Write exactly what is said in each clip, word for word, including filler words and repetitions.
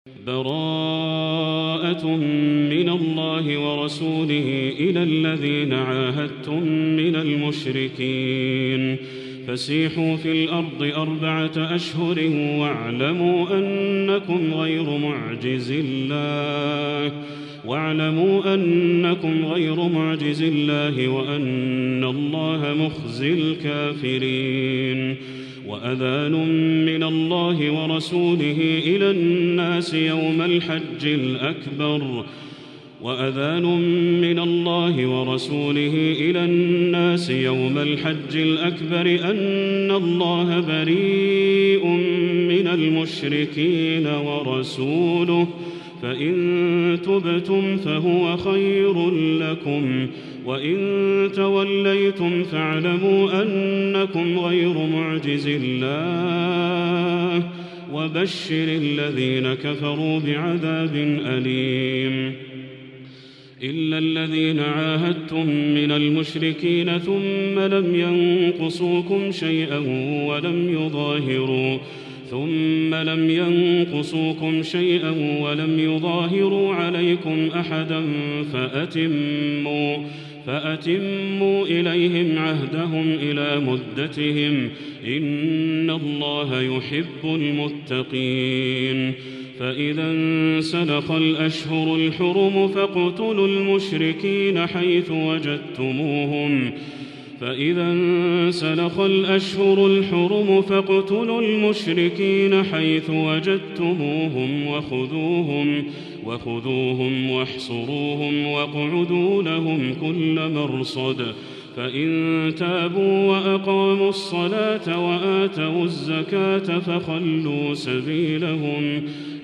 براءة من الله ورسوله إلى الذين عاهدتم من المشركين فسيحوا في الأرض أربعة أشهر واعلموا أنكم غير معجز الله واعلموا أنكم غير معجز الله وأن الله مخزي الكافرين وأذان من الله ورسوله إلى الناس يوم الحج الأكبر وأذان من الله ورسوله إلى الناس يوم الحج الأكبر أن الله بريء من المشركين ورسوله فإن تبتم فهو خير لكم وإن توليتم فاعلموا أنكم غير معجز الله وبشر الذين كفروا بعذاب أليم إلا الذين عاهدتم من المشركين ثم لم ينقصوكم شيئا ولم يظاهروا ثم لم ينقصوكم شيئا ولم يظاهروا عليكم أحدا فأتموا فأتموا إليهم عهدهم إلى مدتهم إن الله يحب المتقين فإذا انسلخ الأشهر الحرم فاقتلوا المشركين حيث وجدتموهم فإذا انسلخ الأشهر الحرم فاقتلوا المشركين حيث وجدتموهم وخذوهم وخذوهم واحصروهم واقعدوا لهم كل مرصد فإن تابوا وأقاموا الصلاة وآتوا الزكاة فخلوا سبيلهم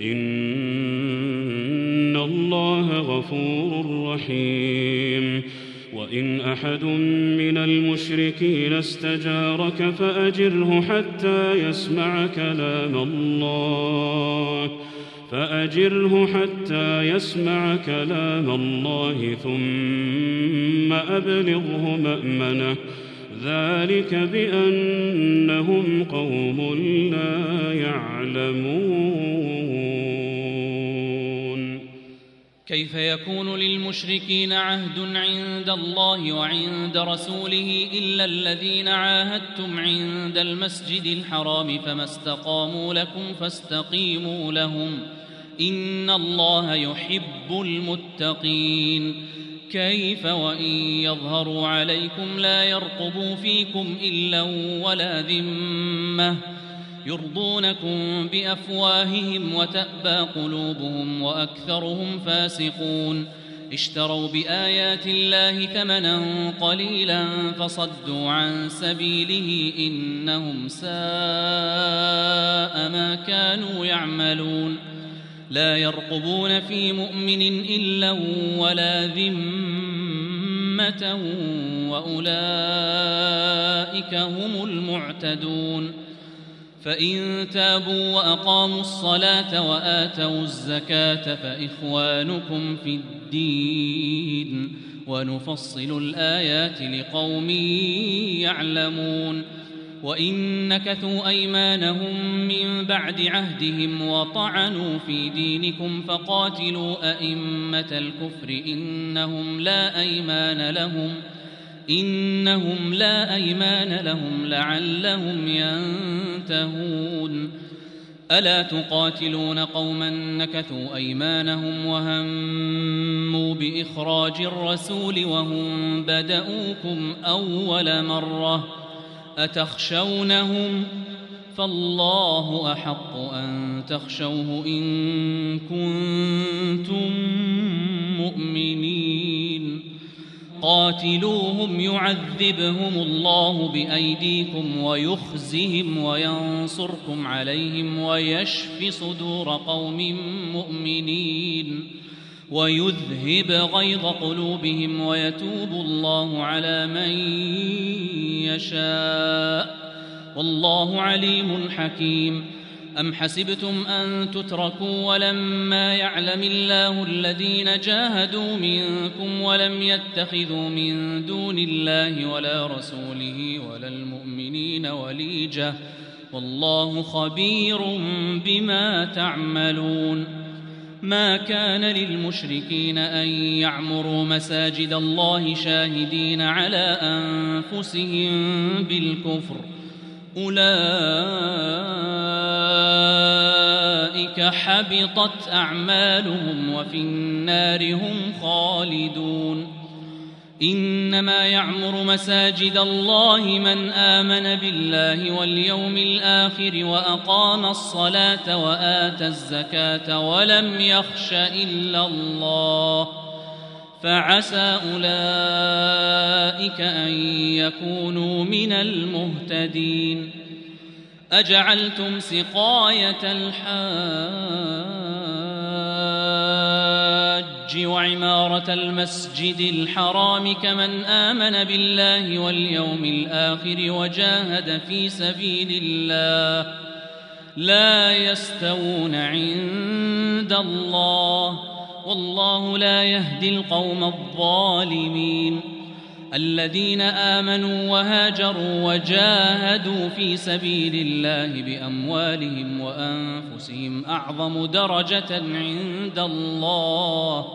إن الله غفور رحيم وإن أحد من المشركين استجارك فأجره حتى يسمع كلام الله فأجره حتى يسمع كلام الله ثم أبلغه مأمنه ذلك بأنهم قوم لا يعلمون. كيف يكون للمشركين عهد عند الله وعند رسوله إلا الذين عاهدتم عند المسجد الحرام فما استقاموا لكم فاستقيموا لهم إن الله يحب المتقين. كيف وإن يظهروا عليكم لا يرقبوا فيكم إلا ولا ذمة يرضونكم بأفواههم وتأبى قلوبهم وأكثرهم فاسقون. اشتروا بآيات الله ثمنا قليلا فصدوا عن سبيله إنهم ساء ما كانوا يعملون. لا يرقبون في مؤمن إلا ولا ذمة وأولئك هم المعتدون. فإن تابوا وأقاموا الصلاة وآتوا الزكاة فإخوانكم في الدين ونفصل الآيات لقوم يعلمون. وإن نكثوا أيمانهم من بعد عهدهم وطعنوا في دينكم فقاتلوا أئمة الكفر إنهم لا أيمان لهم إنهم لا أيمان لهم لعلهم ينتهون. ألا تقاتلون قوما نكثوا أيمانهم وهموا بإخراج الرسول وهم بدؤوكم أول مرة أتخشونهم فالله أحق أن تخشوه إن كنتم مؤمنين. قاتلوهم يعذبهم الله بأيديكم ويخزهم وينصركم عليهم ويشف صدور قوم مؤمنين ويذهب غيظ قلوبهم ويتوب الله على من يشاء والله عليم حكيم. أم حسبتم أن تتركوا ولما يعلم الله الذين جاهدوا منكم ولم يتخذوا من دون الله ولا رسوله ولا المؤمنين وليجة والله خبير بما تعملون. ما كان للمشركين أن يعمروا مساجد الله شاهدين على أنفسهم بالكفر أولئك حبطت أعمالهم وفي النار هم خالدون إنما يعمر مساجد الله من آمن بالله واليوم الآخر وأقام الصلاة وآتى الزكاة ولم يخش إلا الله فعسى أولئك أن يكونوا من المهتدين أجعلتم سقاية الحاج وعمارة المسجد الحرام كمن آمن بالله واليوم الآخر وجاهد في سبيل الله لا يستوون عند الله والله لا يهدي القوم الظالمين الذين آمنوا وهاجروا وجاهدوا في سبيل الله بأموالهم وأنفسهم أعظم درجة عند الله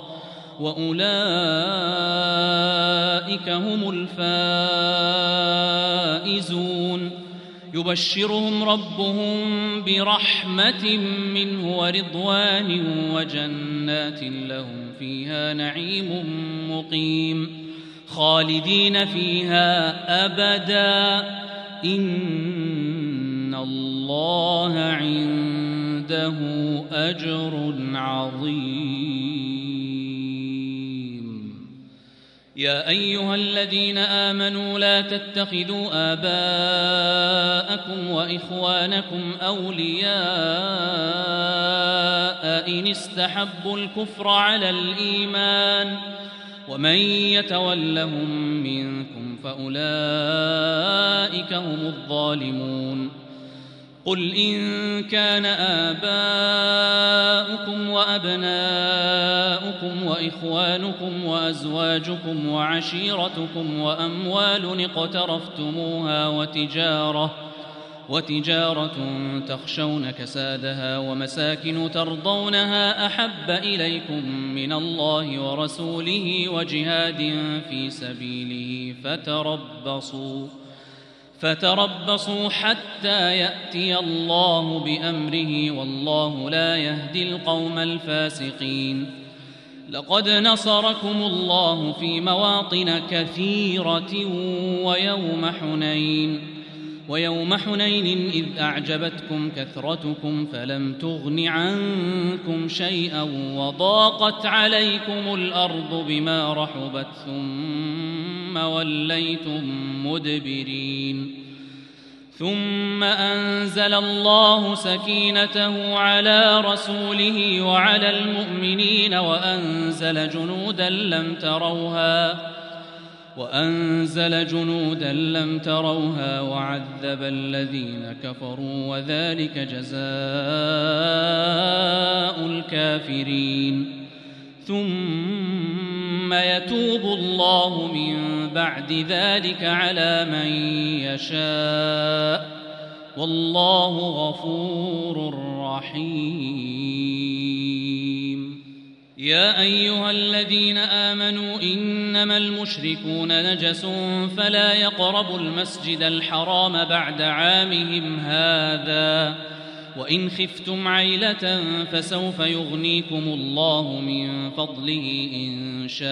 وأولئك هم الفائزون يبشرهم ربهم برحمة منه ورضوان وجنات لهم فيها نعيم مقيم خالدين فيها أبدا إن الله عنده أجر عظيم يا أيها الذين آمنوا لا تتخذوا آباءكم وإخوانكم أولياء إن استحبوا الكفر على الإيمان ومن يتولهم منكم فأولئك هم الظالمون قل إن كان آباؤكم وأبناؤكم وإخوانكم وأزواجكم وعشيرتكم وأموال اقترفتموها وتجارة وتجارة تخشون كسادها ومساكن ترضونها أحب إليكم من الله ورسوله وجهاد في سبيله فتربصوا فتربصوا حتى يأتي الله بأمره والله لا يهدي القوم الفاسقين لقد نصركم الله في مواطن كثيرة ويوم حنين ويوم حنين إذ أعجبتكم كثرتكم فلم تغن عنكم شيئا وضاقت عليكم الأرض بما رحبت ثم وليتم مدبرين ثم أنزل الله سكينته على رسوله وعلى المؤمنين وأنزل جنودا لم تروها وأنزل جنودا لم تروها وعذب الذين كفروا وذلك جزاء الكافرين ثم يتوب الله من بعد ذلك على من يشاء والله غفور رحيم يا أيها الذين آمنوا إنما المشركون نجس فلا يقربوا المسجد الحرام بعد عامهم هذا وإن خفتم عيلة فسوف يغنيكم الله من فضله إن شاء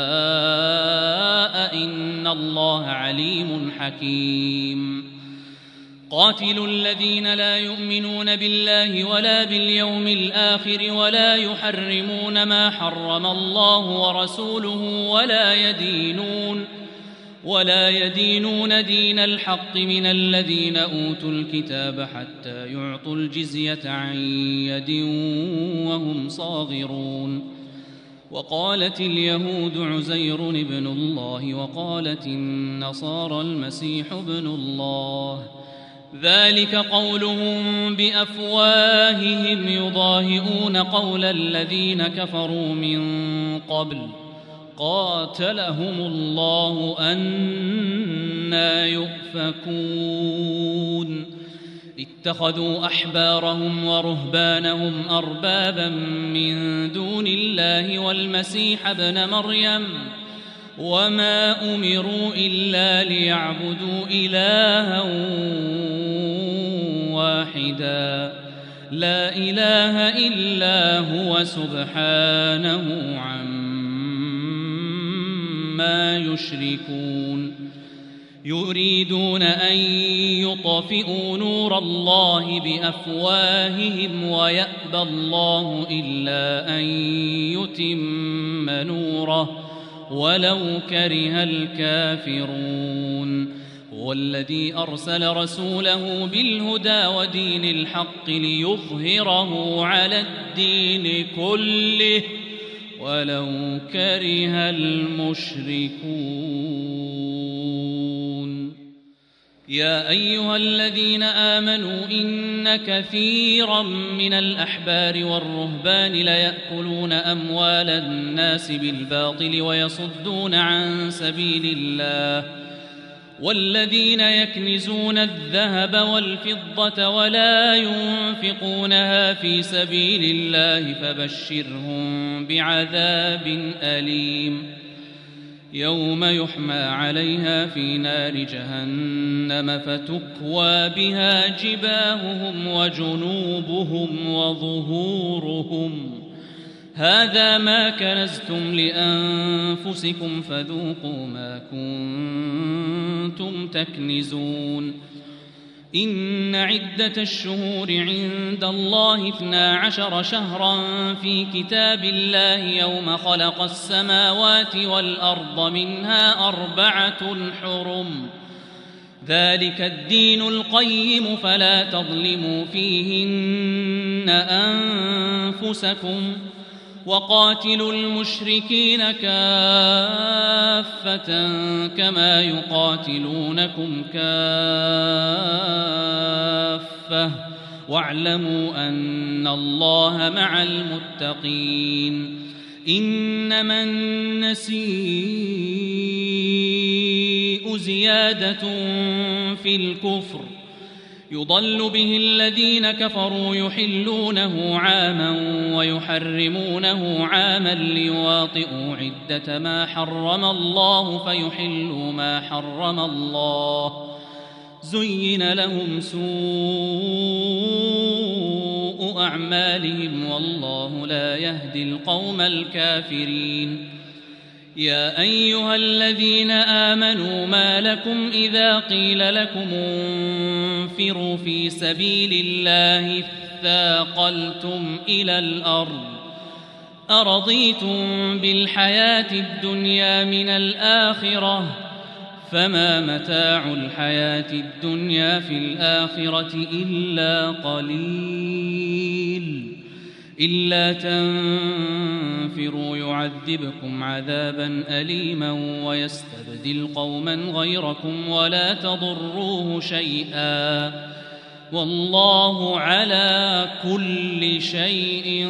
إن الله عليم حكيم قاتلوا الذين لا يؤمنون بالله ولا باليوم الآخر ولا يحرمون ما حرم الله ورسوله ولا يدينون ولا يدينون دين الحق من الذين أوتوا الكتاب حتى يعطوا الجزية عن يد وهم صاغرون وقالت اليهود عزير ابن الله وقالت النصارى المسيح ابن الله ذلك قولهم بأفواههم يضاهئون قول الذين كفروا من قبل قاتلهم الله أنى يؤفكون اتخذوا أحبارهم ورهبانهم أربابا من دون الله والمسيح ابن مريم وما أمروا إلا ليعبدوا إلها واحدا لا إله إلا هو سبحانه عما يشركون يريدون أن يطفئوا نور الله بأفواههم ويأبى الله إلا أن يتم نوره ولو كره الكافرون هو الذي أرسل رسوله بالهدى ودين الحق ليظهره على الدين كله ولو كره المشركون يا أيها الذين آمنوا إن كثيرا من الأحبار والرهبان ليأكلون أموال الناس بالباطل ويصدون عن سبيل الله والذين يكنزون الذهب والفضة ولا ينفقونها في سبيل الله فبشرهم بعذاب أليم يوم يحمى عليها في نار جهنم فتكوى بها جباههم وجنوبهم وظهورهم هذا ما كنزتم لأنفسكم فذوقوا ما كنتم تكنزون إن عدة الشهور عند الله اثنا عشر شهرا في كتاب الله يوم خلق السماوات والأرض منها أربعة حرم ذلك الدين القيم فلا تظلموا فيهن أنفسكم وقاتلوا المشركين كافة كما يقاتلونكم كافة واعلموا أن الله مع المتقين إنما النسيء زيادة في الكفر يضل به الذين كفروا يحلونه عاما ويحرمونه عاما ليواطئوا عدة ما حرم الله فيحلوا ما حرم الله زين لهم سوء أعمالهم والله لا يهدي القوم الكافرين يا أيها الذين آمنوا ما لكم إذا قيل لكم انفروا في سبيل الله اثاقلتم إلى الأرض أرضيتم بالحياة الدنيا من الآخرة فما متاع الحياة الدنيا في الآخرة إلا قليل إلا تنفروا يعذبكم عذابا أليما ويستبدل قوما غيركم ولا تضروه شيئا والله على كل شيء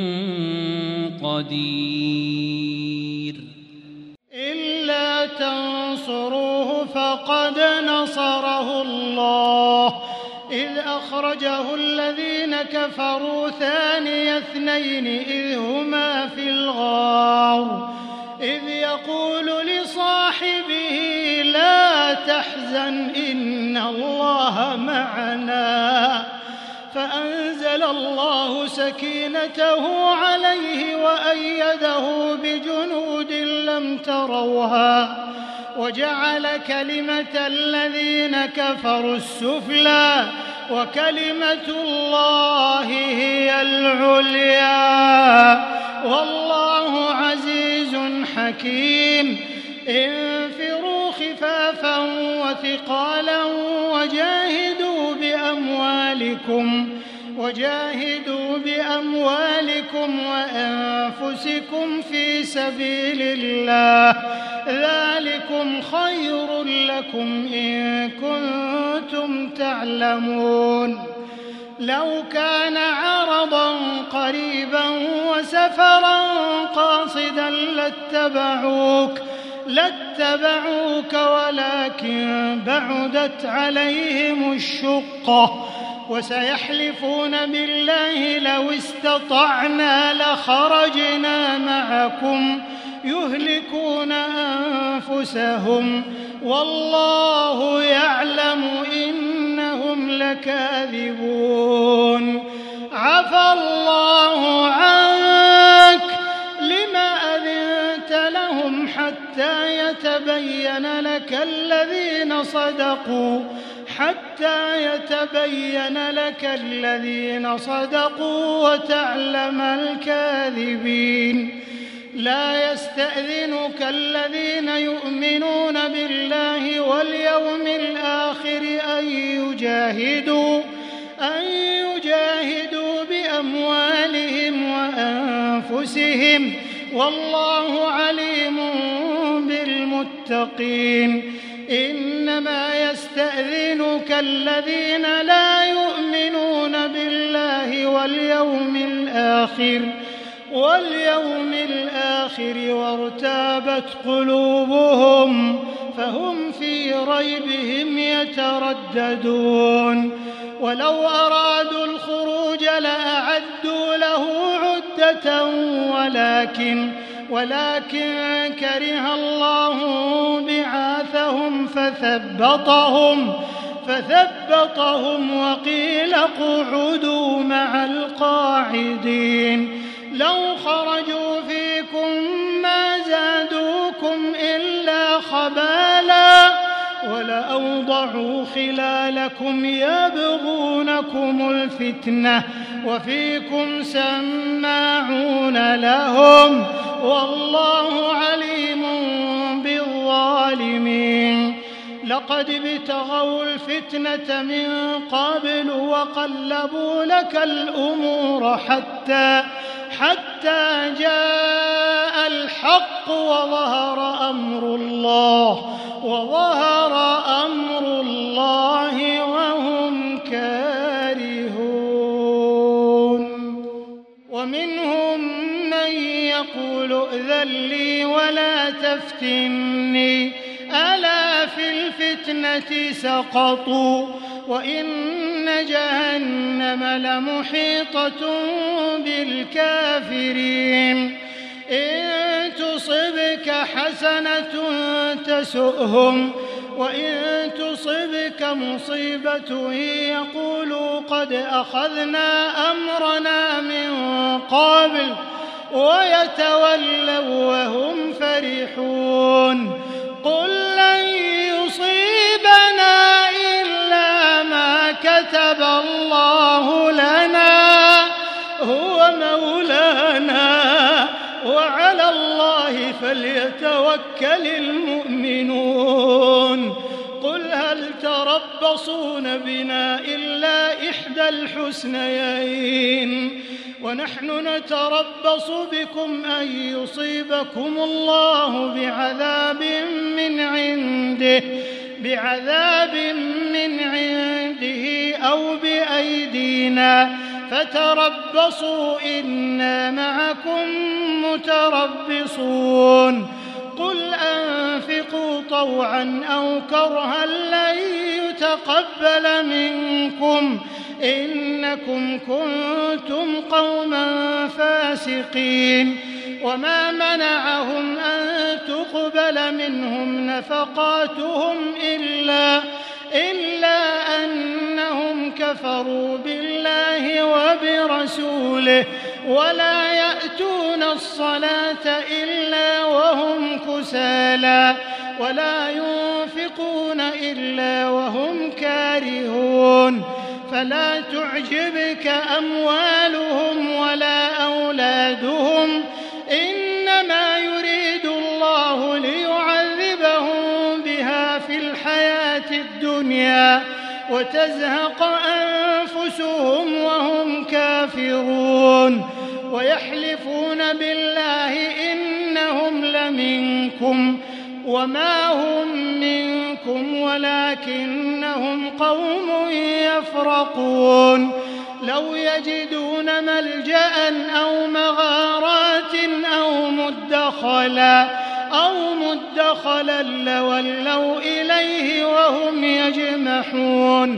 قدير إلا تنصروه فقد نصره الله إذ أخرجه الذين كفروا ثاني اثنين إذ هما في الغار إذ يقول لصاحبه لا تحزن إن الله معنا فأنزل الله سكينته عليه وأيده بجنود لم تروها وجعل كلمة الذين كفروا السفلى وكلمة الله هي العليا والله عزيز حكيم انفروا خفافا وثقالا وجاهدوا بأموالكم وجاهدوا بأموالكم وأنفسكم في سبيل الله ذلكم خير لكم إن كنتم تعلمون لو كان عرضا قريبا وسفرا قاصدا لاتبعوك لاتبعوك ولكن بعدت عليهم الشقة وسيحلفون بالله لو استطعنا لخرجنا معكم يهلكون أنفسهم والله يعلم إنهم لكاذبون. عفى الله عنك لما أذنت لهم حتى يتبين لك الذين صدقوا حتى يتبين لك الذين صدقوا وتعلم الكاذبين. لا يستأذنك الذين يؤمنون بالله واليوم الآخر أن يجاهدوا أن يجاهدوا بأموالهم وأنفسهم والله عليم بالمتقين. إنما يستأذنك الذين لا يؤمنون بالله واليوم الآخر واليوم الآخر وارتابت قلوبهم فهم في ريبهم يترددون. ولو أرادوا الخروج لأعدوا له عدة ولكن ولكن كره الله بعاثهم فثبطهم فثبطهم وقيل اقعدوا مع القاعدين. لو خرجوا فيكم ما زادوكم إلا خبالا ولأوضعوا خلالكم يبغونكم الفتنة وفيكم سماعون لهم والله عليم بالظالمين. لقد ابتغوا الفتنة من قبل وقلبوا لك الأمور حتى حتى جاء الحق وظهر أمر الله وظهر أمر الله وهم كارهون. ومنهم من يقول ائذن لي ولا تفتني ألا في الفتنة سقطوا وإن جهنم لمحيطة بالكافرين. إن تصبك حسنة تسؤهم وإن تصبك مصيبة يقولوا قد أخذنا أمرنا من قبل ويتولوا وهم فرحون. قل لن يصيبنا إلا ما كتب الله لنا هو مولانا وعلى الله فليتوكل المؤمنون. قل هل تربصون بنا إلا إحدى الحسنيين ونحن نتربص بكم أن يصيبكم الله بعذاب من عنده بعذاب من عنده أو بأيدينا فتربصوا إنا معكم متربصون. قل أنفقوا طوعا أو كرها لن يتقبل منكم إنكم كنتم قوما فاسقين. وما منعهم أن تقبل منهم نفقاتهم إلا إلا أنهم كفروا بالله وبرسوله ولا يأتون الصلاة إلا وهم كسالى ولا ينفقون إلا وهم كارهون. فلا تعجبك أموالهم ولا أولادهم إنما يريد الله ليعذبهم بها في الحياة الدنيا وتزهق أنفسهم وهم كافرون. ويحلفون بالله إنهم لمنكم وما هم منكم ولكنهم قوم يفرقون. لو يجدون ملجأ أو مغارات أو مدخلا أو مدخلا لولوا إليه وهم يجمحون.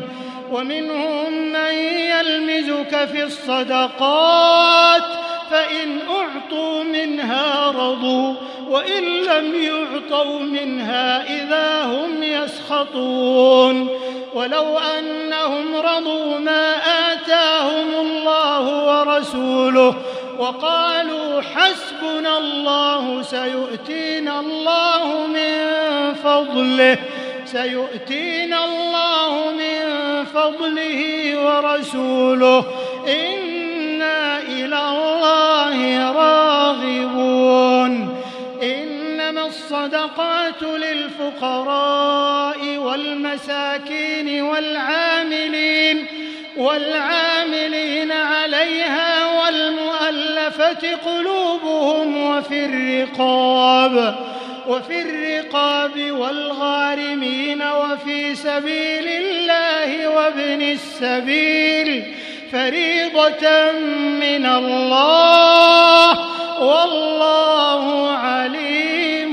ومنهم من يلمزك في الصدقات فإن أعطوا منها رضوا وإن لم يعطوا منها إذا هم يسخطون ولو أنهم رضوا ما آتاهم الله ورسوله وقالوا حسبنا الله سيؤتينا الله من فضله سيؤتينا الله من فضله ورسوله إنا إلى الله راغبون إنما الصدقات للفقراء والمساكين والعاملين والعاملين عليها والمؤلفة قلوبهم وفي الرقاب وفي الرقاب والغارمين وفي سبيل الله وابن السبيل فريضة من الله والله عليم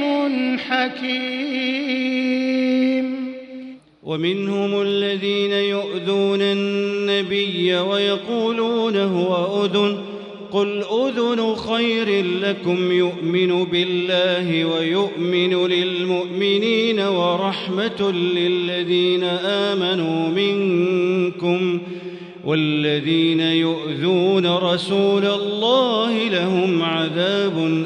حكيم. ومنهم الذين يؤذون النبي ويقولون هو أذن قل أذن خير لكم يؤمن بالله ويؤمن للمؤمنين ورحمة للذين آمنوا منكم والذين يؤذون رسول الله لهم عذاب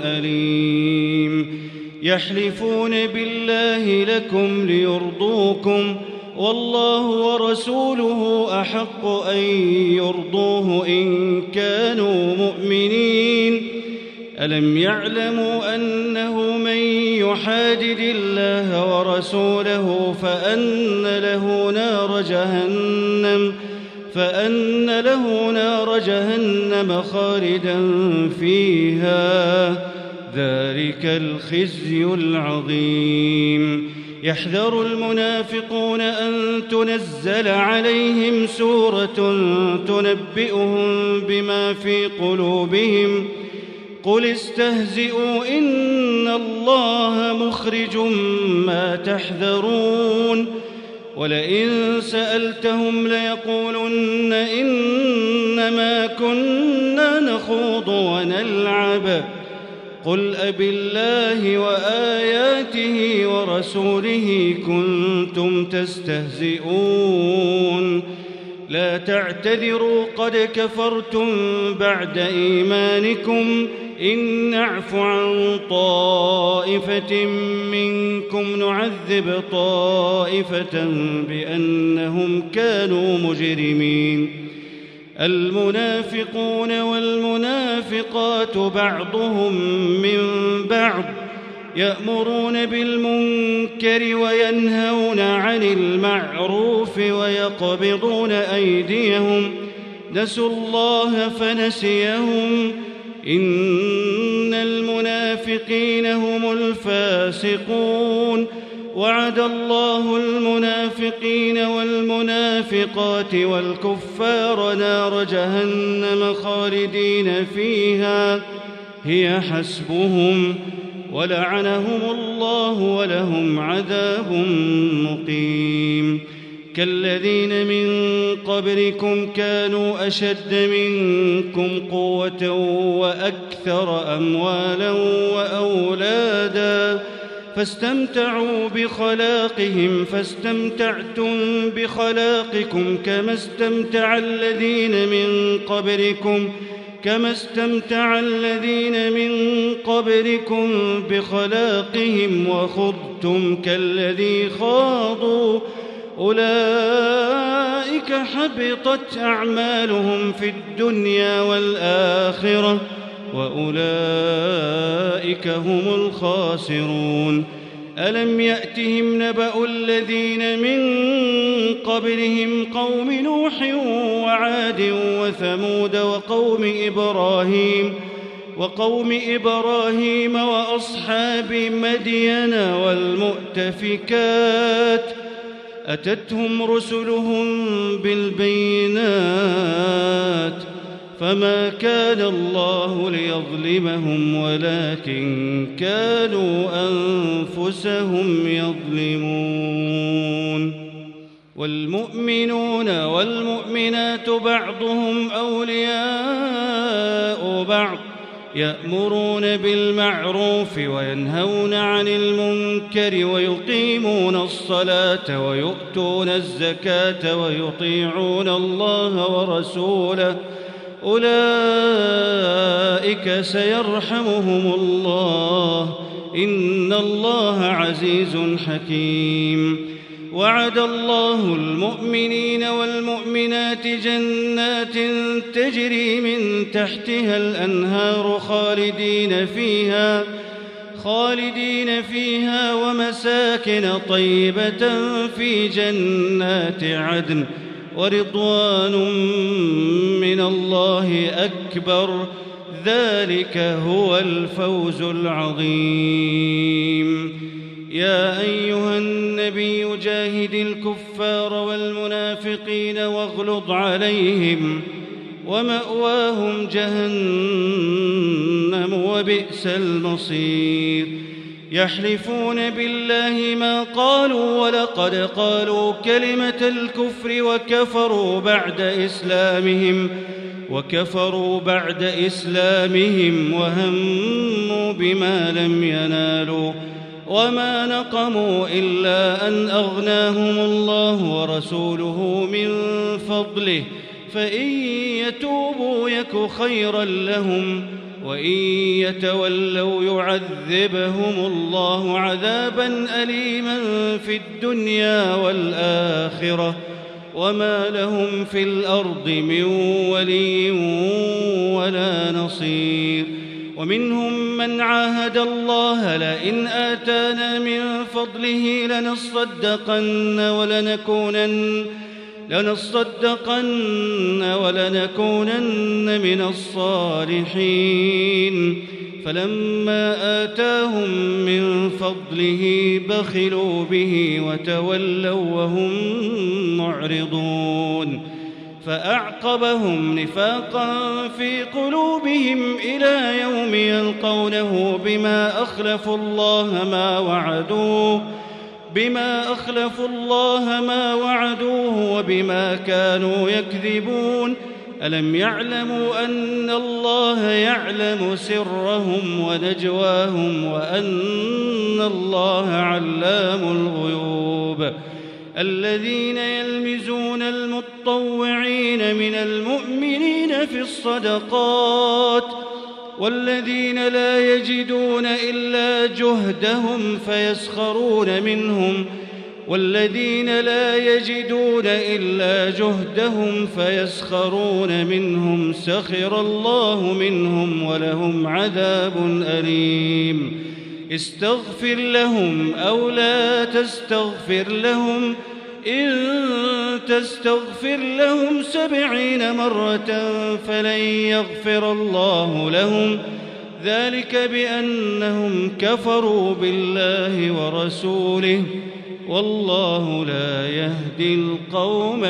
أليم. يحلفون بالله لكم ليرضوكم والله ورسوله أحق أن يرضوه إن كانوا مؤمنين. ألم يعلموا أنه من يحادد الله ورسوله فأن له نار جهنم فأن له نار جهنم خالدا فيها ذلك الخزي العظيم. يحذر المنافقون أن تنزل عليهم سورة تنبئهم بما في قلوبهم قل استهزئوا إن الله مخرج ما تحذرون ولئن سألتهم ليقولن إنما كنا نخوض ونلعب قل أبالله وآياته ورسوله كنتم تستهزئون لا تعتذروا قد كفرتم بعد إيمانكم إن نعف عن طائفة منكم نعذب طائفة بأنهم كانوا مجرمين. المنافقون والمنافقات بعضهم من بعض يأمرون بالمنكر وينهون عن المعروف ويقبضون أيديهم نسوا الله فنسيهم إن المنافقين هم الفاسقون وعد الله المنافقين والمنافقات والكفار نار جهنم خالدين فيها هي حسبهم ولعنهم الله ولهم عذاب مقيم. كالذين من قبلكم كانوا أشد منكم قوة وأكثر أموالا وأولادا فاستمتعوا بخلاقهم فاستمتعتم بخلاقكم كما استمتع الذين من قبلكم كما استمتع الذين من قبلكم بخلاقهم وخضتم كالذي خاضوا أولئك حبطت أعمالهم في الدنيا والآخرة وأولئك هم الخاسرون. ألم يأتهم نبأ الذين من قبلهم قوم نوح وعاد وثمود وقوم إبراهيم وقوم إبراهيم وأصحاب مدين والمؤتفكات أتتهم رسلهم بالبينات فما كان الله ليظلمهم ولكن كانوا أنفسهم يظلمون. والمؤمنون والمؤمنات بعضهم أولياء بعض يأمرون بالمعروف وينهون عن المنكر ويقيمون الصلاة ويؤتون الزكاة ويطيعون الله ورسوله أولئك سيرحمهم الله إن الله عزيز حكيم. وعد الله المؤمنين والمؤمنات جنات تجري من تحتها الأنهار خالدين فيها خالدين فيها ومساكن طيبة في جنات عدن ورضوان من الله أكبر ذلك هو الفوز العظيم. يا أيها النبي جاهد الكفار والمنافقين واغلظ عليهم ومأواهم جهنم وبئس المصير. يحلفون بالله ما قالوا ولقد قالوا كلمة الكفر وكفروا بعد إسلامهم وكفروا بعد إسلامهم وهموا بما لم ينالوا وما نقموا إلا أن أغناهم الله ورسوله من فضله فإن يتوبوا يك خيرا لهم وإن يتولوا يعذبهم الله عذابا أليما في الدنيا والآخرة وما لهم في الأرض من ولي ولا نصير. ومنهم من عاهد الله لئن آتانا من فضله لنصدقن ولنكونن لنصدقن ولنكونن من الصالحين فلما آتاهم من فضله بخلوا به وتولوا وهم معرضون فأعقبهم نفاقا في قلوبهم إلى يوم يلقونه بما أخلفوا الله ما وعدوه بما أخلفوا الله ما وعدوه وبما كانوا يكذبون. ألم يعلموا أن الله يعلم سرهم ونجواهم وأن الله علام الغيوب. الذين يلمزون المتطوعين من المؤمنين في الصدقات والذين لا يجدون إلا جهدهم فيسخرون منهم والذين لا يجدون إلا جهدهم فيسخرون منهم سخر الله منهم ولهم عذاب أليم. استغفر لهم أو لا تستغفر لهم إن تستغفر لهم سبعين مرة فلن يغفر الله لهم ذلك بأنهم كفروا بالله ورسوله والله لا يهدي القوم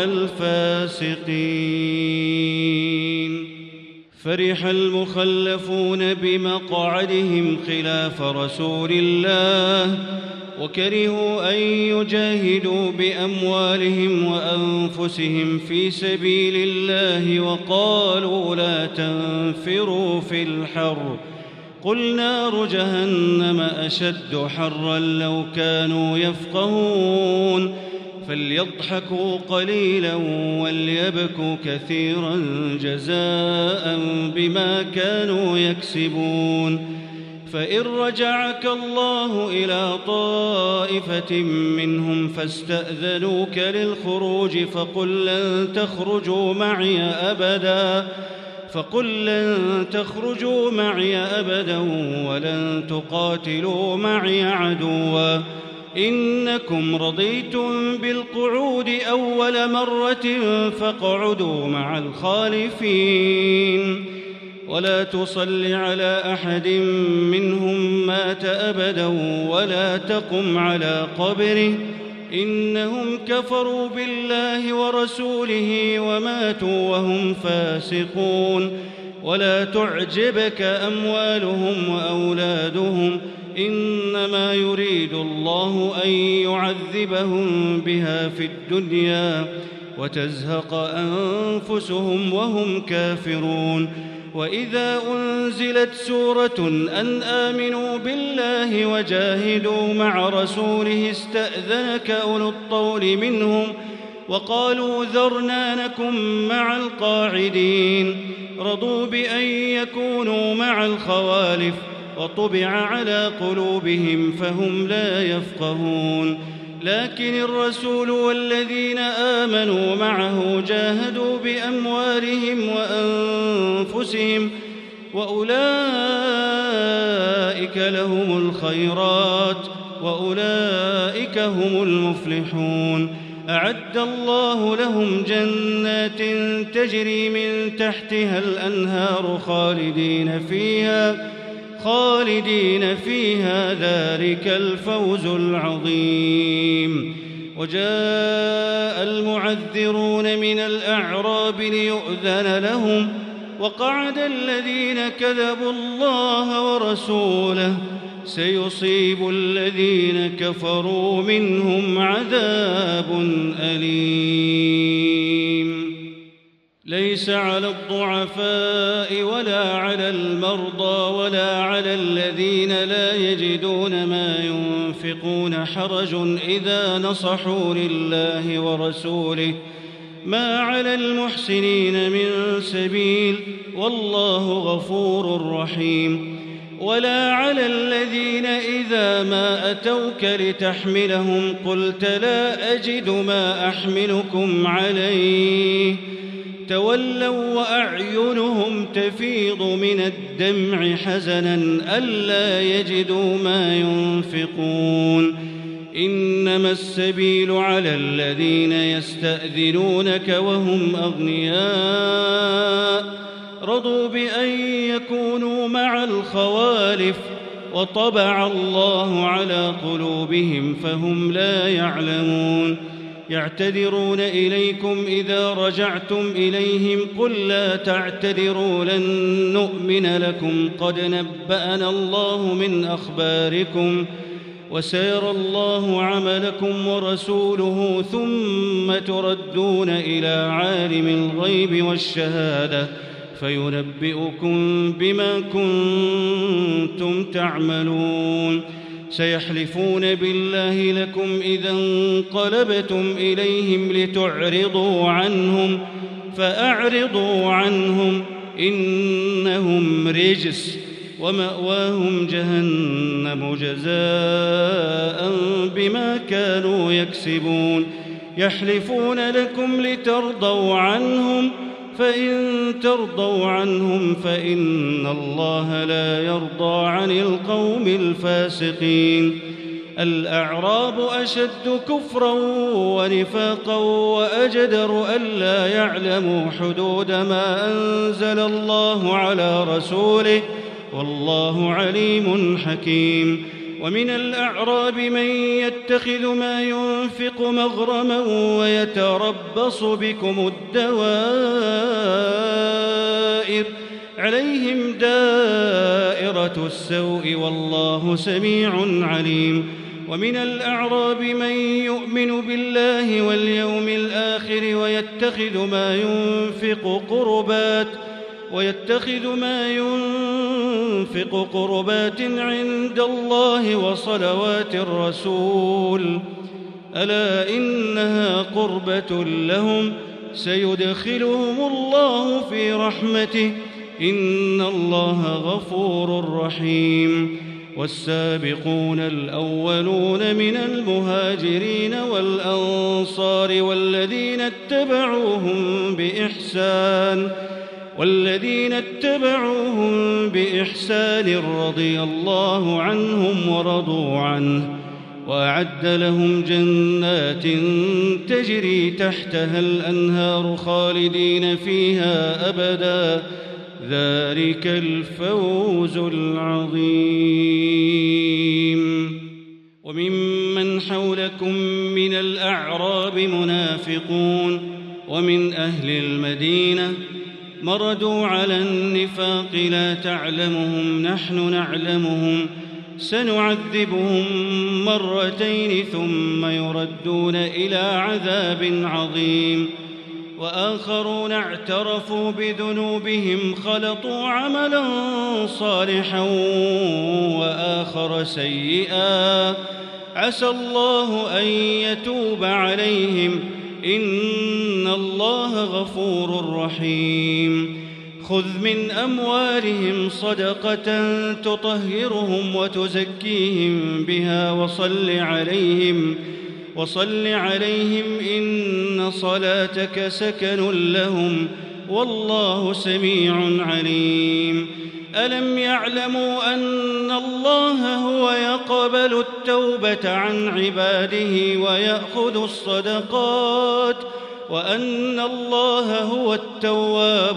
الفاسقين. فرح المخلفون بمقعدهم خلاف رسول الله وكرهوا أن يجاهدوا بأموالهم وأنفسهم في سبيل الله وقالوا لا تنفروا في الحر قل نار جهنم أشد حرا لو كانوا يفقهون فليضحكوا قليلا وليبكوا كثيرا جزاء بما كانوا يكسبون. فإن رجعك الله إلى طائفة منهم فاستأذنوك للخروج فقل لن تخرجوا معي أبدا فقل لن تخرجوا معي أبدا ولن تقاتلوا معي عدوا إنكم رضيتم بالقعود أول مرة فاقعدوا مع الخالفين ولا تصل على أحد منهم مات أبدا ولا تقم على قبره إنهم كفروا بالله ورسوله وماتوا وهم فاسقون. ولا تعجبك أموالهم وأولادهم إنما يريد الله أن يعذبهم بها في الدنيا وتزهق أنفسهم وهم كافرون. وإذا أنزلت سورة أن آمنوا بالله وجاهدوا مع رسوله استأذنك أولو الطول منهم وقالوا ذرنا نكن مع القاعدين. رضوا بأن يكونوا مع الخوالف وطبع على قلوبهم فهم لا يفقهون. لكن الرسول والذين آمنوا معه جاهدوا بأموالهم وأنفسهم وأولئك لهم الخيرات وأولئك هم المفلحون. أعد الله لهم جنات تجري من تحتها الأنهار خالدين فيها خالدين فيها ذلك الفوز العظيم. وجاء المعذرون من الأعراب ليؤذن لهم وقعد الذين كذبوا الله ورسوله سيصيب الذين كفروا منهم عذاب أليم. ليس على الضعفاء ولا على المرضى ولا على الذين لا يجدون ما ينفقون حرج إذا نصحوا لله ورسوله ما على المحسنين من سبيل والله غفور رحيم. ولا على الذين إذا ما أتوك لتحملهم قلت لا أجد ما أحملكم عليه تولوا وأعينهم تفيض من الدمع حزنا ألا يجدوا ما ينفقون. إنما السبيل على الذين يستأذنونك وهم أغنياء رضوا بأن يكونوا مع الخوالف وطبع الله على قلوبهم فهم لا يعلمون. يعتذرون إليكم إذا رجعتم إليهم قل لا تعتذروا لن نؤمن لكم قد نبأنا الله من أخباركم وسيرى الله عملكم ورسوله ثم تردون إلى عالم الغيب والشهادة فينبئكم بما كنتم تعملون. سيحلفون بالله لكم إذا انقلبتم إليهم لتعرضوا عنهم فأعرضوا عنهم إنهم رجس ومأواهم جهنم جزاء بما كانوا يكسبون. يحلفون لكم لترضوا عنهم فإن ترضوا عنهم فإن الله لا يرضى عن القوم الفاسقين. الأعراب أشد كفرا ونفاقا وأجدر ألا يعلموا حدود ما أنزل الله على رسوله والله عليم حكيم. ومن الأعراب من يتخذ ما ينفق مغرما ويتربص بكم الدوائر عليهم دائرة السوء والله سميع عليم. ومن الأعراب من يؤمن بالله واليوم الآخر ويتخذ ما ينفق قربات ويتخذ ما ينفق قربات عند الله وصلوات الرسول ألا إنها قربة لهم سيدخلهم الله في رحمته إن الله غفور رحيم. والسابقون الأولون من المهاجرين والأنصار والذين اتبعوهم بإحسان والذين اتبعوهم بإحسان رضي الله عنهم ورضوا عنه وأعد لهم جنات تجري تحتها الأنهار خالدين فيها أبدا ذلك الفوز العظيم. وممن حولكم من الأعراب منافقون ومن أهل المدينة مردوا على النفاق لا تعلمهم نحن نعلمهم سنعذبهم مرتين ثم يردون إلى عذاب عظيم وآخرون اعترفوا بذنوبهم خلطوا عملا صالحا وآخر سيئا عسى الله أن يتوب عليهم إن الله غفور رحيم خذ من أموالهم صدقة تطهرهم وتزكيهم بها وصل عليهم وصل عليهم إن صلاتك سكن لهم والله سميع عليم ألم يعلموا أن الله هو يقبل التوبة عن عباده ويأخذ الصدقات وأن الله هو التواب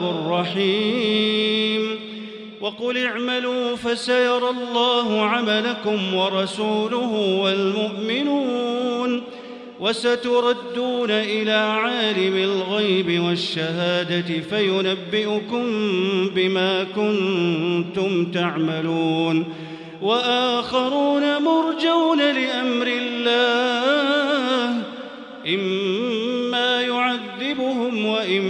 الرحيم وقل اعملوا فسيرى الله عملكم ورسوله والمؤمنون وستردون إلى عالم الغيب والشهادة فينبئكم بما كنتم تعملون وآخرون مرجون لأمر الله إما يعذبهم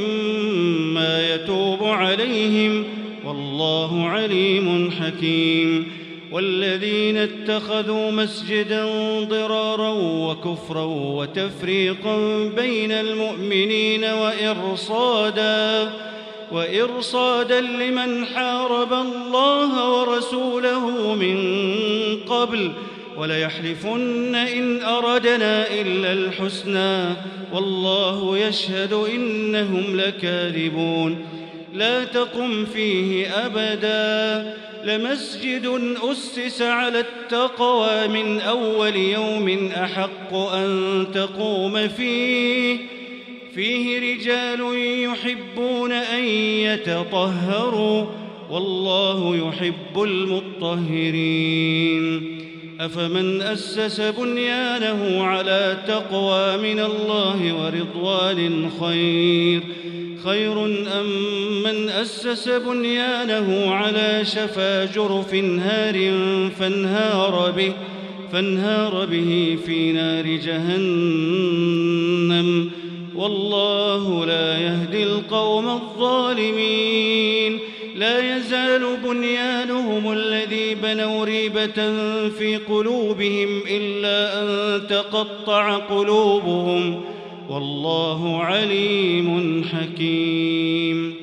وإما يتوب عليهم والله عليم حكيم والذين اتخذوا مسجدا ضرارا وكفرا وتفريقا بين المؤمنين وإرصادا وإرصادا لمن حارب الله ورسوله من قبل وليحلفن إن أردنا إلا الحسنى والله يشهد إنهم لكاذبون لا تقم فيه أبدا لمسجد أسس على التقوى من أول يوم أحق أن تقوم فيه فيه رجال يحبون أن يتطهروا والله يحب المطهرين أفمن أسس بنيانه على تقوى من الله ورضوان خير خير أم من أسس بنيانه على شفا جرف هار فانهار به, فانهار به في نار جهنم والله لا يهدي القوم الظالمين لا يزال بنيانهم الذي بنوا ريبة في قلوبهم إلا أن تقطع قلوبهم والله عليم حكيم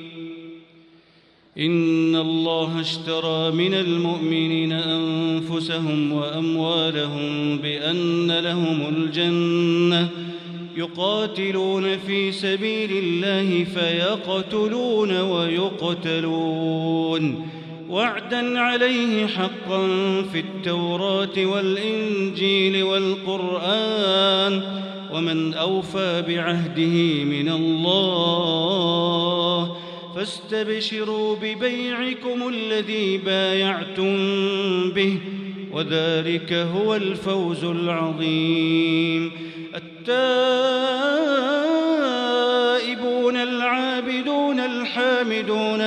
إن الله اشترى من المؤمنين أنفسهم وأموالهم بأن لهم الجنة يقاتلون في سبيل الله فيقتلون ويقتلون وعدا عليه حقا في التوراة والإنجيل والقرآن ومن أوفى بعهده من الله فاستبشروا ببيعكم الذي بايعتم به وذلك هو الفوز العظيم التائبون العابدون الحامدون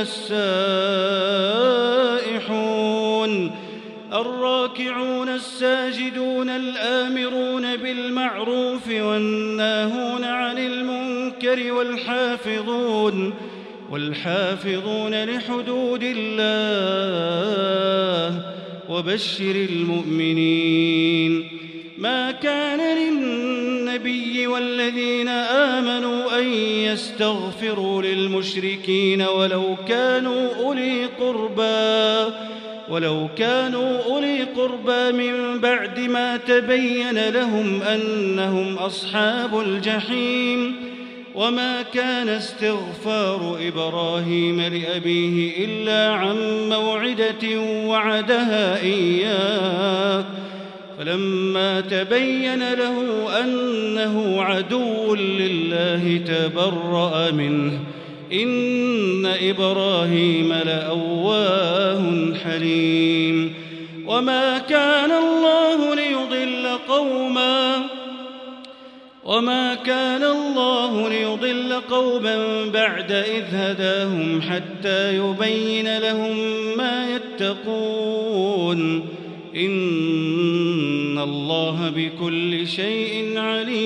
السائحون الراكعون الساجدون الآمرون بالمعروف والناهون عن المنكر والحافظون والحافظون لحدود الله وبشر المؤمنين ما كان للنبي والذين آمنوا أن يستغفروا للمشركين ولو كانوا أولي قربى ولو كانوا أولي قربى من بعد ما تبين لهم أنهم أصحاب الجحيم وما كان استغفار إبراهيم لأبيه إلا عن موعدة وعدها إياه فلما تبين له أنه عدو لله تبرأ منه إن إبراهيم لأواه حليم وما كان الله ليضل قوما وما كان الله ليضل قوما بعد إذ هداهم حتى يبين لهم ما يتقون إن الله بكل شيء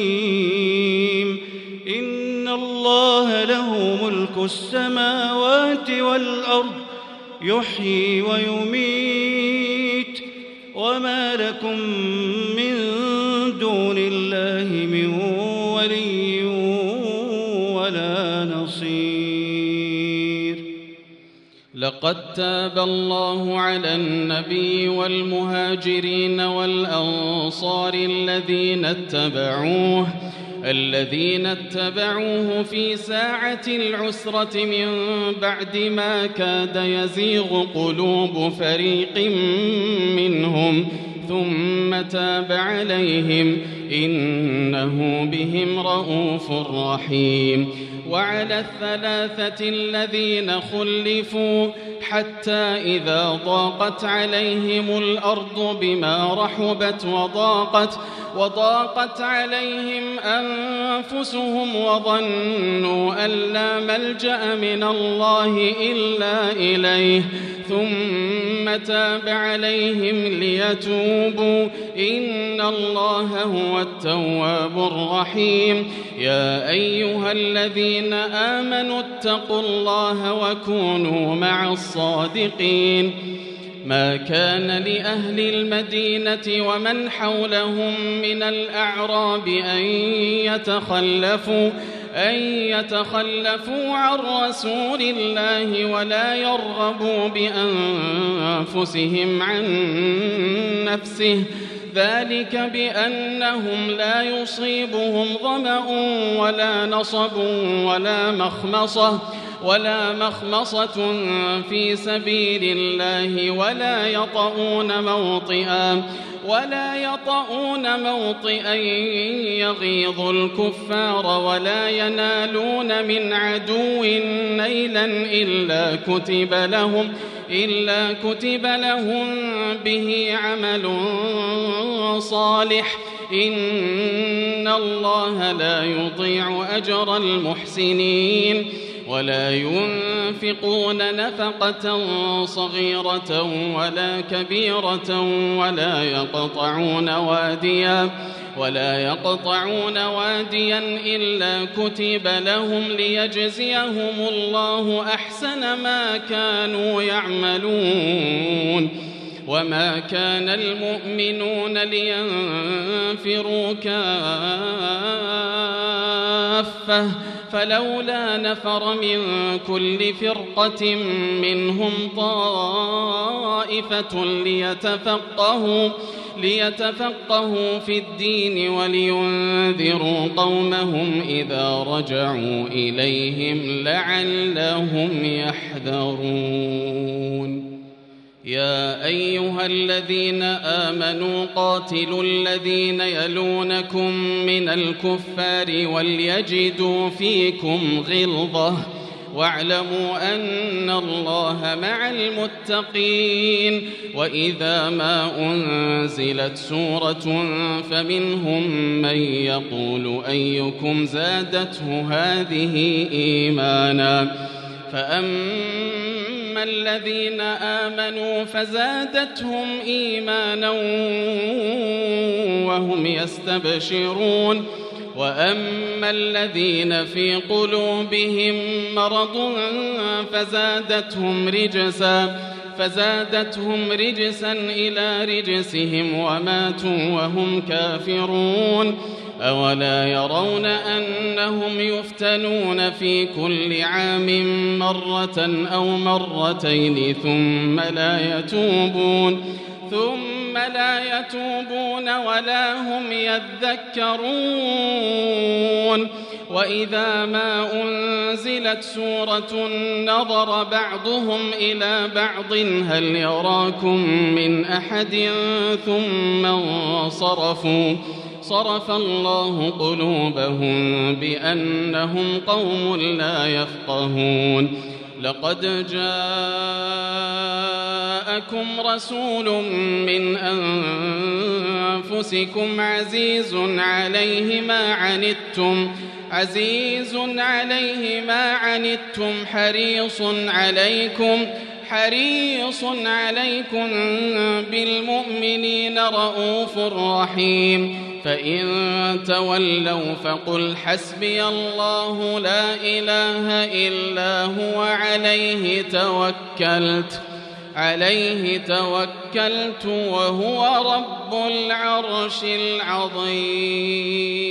عليم إن الله له ملك السماوات والأرض يحيي ويميت وما لكم من دون الله من ولي ولا نصير. لقد تاب الله على النبي والمهاجرين والأنصار الذين اتبعوه الذين اتبعوه في ساعة العسرة من بعد ما كاد يزيغ قلوب فريق منهم ثم تاب عليهم إنه بهم رءوف رحيم. وعلى الثلاثة الذين خلفوا حتى إذا ضاقت عليهم الأرض بما رحبت وضاقت وضاقت عليهم أنفسهم وظنوا أن لا ملجأ من الله إلا إليه ثم تاب عليهم ليتوبوا إن الله هو التواب الرحيم. يا أيها الذين آمنوا اتقوا الله وكونوا مع الصادقين. ما كان لأهل المدينة ومن حولهم من الأعراب أن يتخلفوا أن يتخلفوا عن رسول الله ولا يرغبوا بأنفسهم عن نفسه ذلك بأنهم لا يصيبهم ظمأ ولا نصب ولا مخمصة ولا مخمصة في سبيل الله ولا يطؤون موطئا ولا يطؤون موطئا يغيظ الكفار ولا ينالون من عدو نيلا إلا كتب لهم إلا كتب لهم به عمل صالح إن الله لا يضيع أجر المحسنين. ولا ينفقون نفقة صغيرة ولا كبيرة ولا يقطعون واديا ولا يقطعون واديا إلا كتب لهم ليجزيهم الله أحسن ما كانوا يعملون. وما كان المؤمنون لينفروا كافة فلولا نفر من كل فرقة منهم طائفة ليتفقهوا ليتفقهوا في الدين ولينذروا قومهم إذا رجعوا إليهم لعلهم يحذرون. يا أيها الذين آمنوا قاتلوا الذين يلونكم من الكفار وليجدوا فيكم غلظة واعلموا أن الله مع المتقين. وإذا ما أنزلت سورة فمنهم من يقول أيكم زادته هذه إيمانا فأما الذين آمنوا فزادتهم إيمانا وهم يستبشرون وأما الذين في قلوبهم مرض فزادتهم رجسا فزادتهم رجسا إلى رجسهم وماتوا وهم كافرون. أولا يرون أنهم يفتنون في كل عام مرة أو مرتين ثم لا يتوبون ثم لا يتوبون ولا هم يذكرون. وإذا ما أنزلت سورة نظر بعضهم إلى بعض هل يراكم من أحد ثم انصرفوا صرف الله قلوبهم بأنهم قوم لا يفقهون. لقد جاءكم جاءكم رسول من أنفسكم عزيز عليه ما عنتم عزيز عليه ما عنتم حريص عليكم حريص عليكم بالمؤمنين رؤوف رحيم فإن تولوا فقل حسبي الله لا إله إلا هو عليه توكلت عليه توكلت وهو رب العرش العظيم.